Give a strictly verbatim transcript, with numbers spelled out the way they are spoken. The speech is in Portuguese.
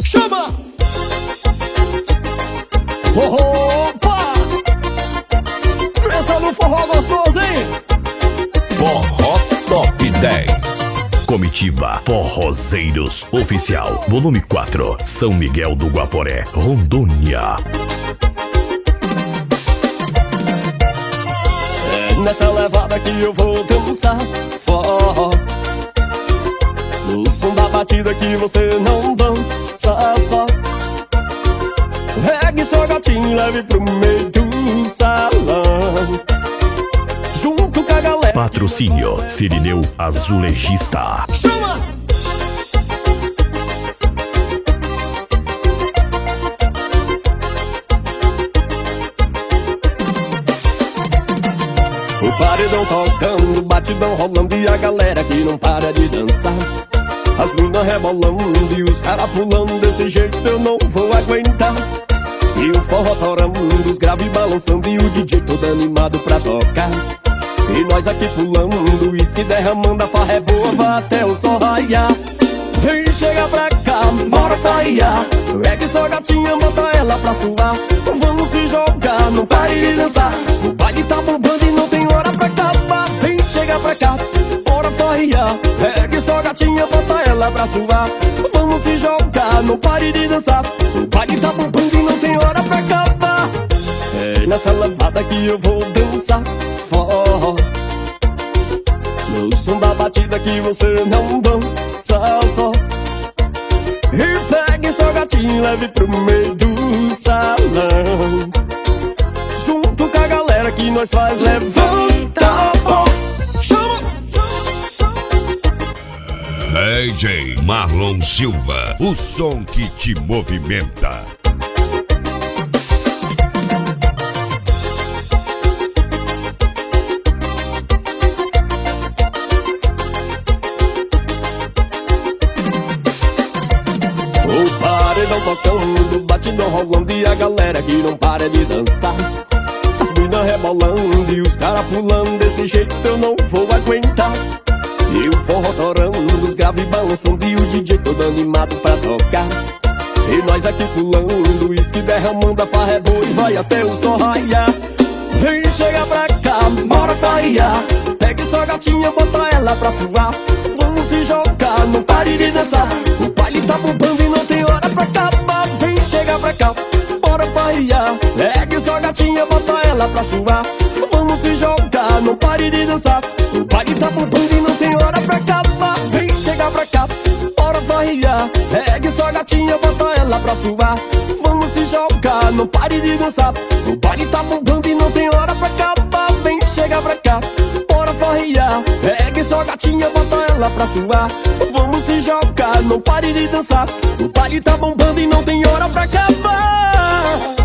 Chama! Opa! Pensa no forró gostoso, hein? Forró Top dez. Comitiva Forrozeiros Oficial, volume quatro, São Miguel do Guaporé, Rondônia. É nessa levada que eu vou dançar forró, no som da batida que você não dança só. Pegue seu gatinho, leve pro meio do salão, junto com a galera. Patrocínio Cirineu Azulejista. Chama! O paredão tocando, batidão rolando e a galera que não para de dançar. As minas rebolando e os caras pulando, desse jeito eu não vou aguentar. E o forró torando, os graves balançando e o D J todo animado pra tocar. E nós aqui pulando, uísque derramando, a farra é boa, vai até o sol raiar. Vem, chega pra cá, bora farrear. Pegue sua gatinha, bota ela pra suar. Vamos se jogar, não pare de dançar. O baile tá bombando e não tem hora pra acabar. Vem, chega pra cá, bora farrear. Pegue sua gatinha, bota ela pra suar. Vamos se jogar, não pare de dançar. O baile tá bombando e não tem hora pra acabar. É nessa levada que eu vou dançar forró, no som da batida que você não dança só. E pegue seu gatinho, leve pro meio do salão, junto com a galera que nós faz levanta a mão. Chama! D J Marlon Silva, o som que te movimenta. O paredão tocando, batidão rolando e a galera que não para de dançar. As minas rebolando e os caras pulando, desse jeito eu não vou aguentar. E o forró torando, os graves balançando e o D J todo animado pra tocar. E nós aqui pulando, uísque derramando, a farra é boa e vai até o sol raiar. Vem, chega pra cá, bora farrear. Pegue sua gatinha, bota ela pra suar. Vamos se jogar, não pare de dançar. O baile tá bombando e não tem hora pra acabar. Vem, chega pra cá, bora farrear. Pegue sua gatinha, bota ela pra suar. Vamos se jogar, não pare de dançar. O baile tá bombando e não tem hora pra acabar. Vem, chega pra cá, bora farrear. Pegue sua gatinha, bota ela pra suar. Vamos se jogar, não pare de dançar. O baile tá bombando e não tem hora pra acabar. Vem, chega pra cá, bora farrear. Pegue sua gatinha, bota ela pra suar. Vamos se jogar, não pare de dançar. O baile tá bombando e não tem hora pra acabar.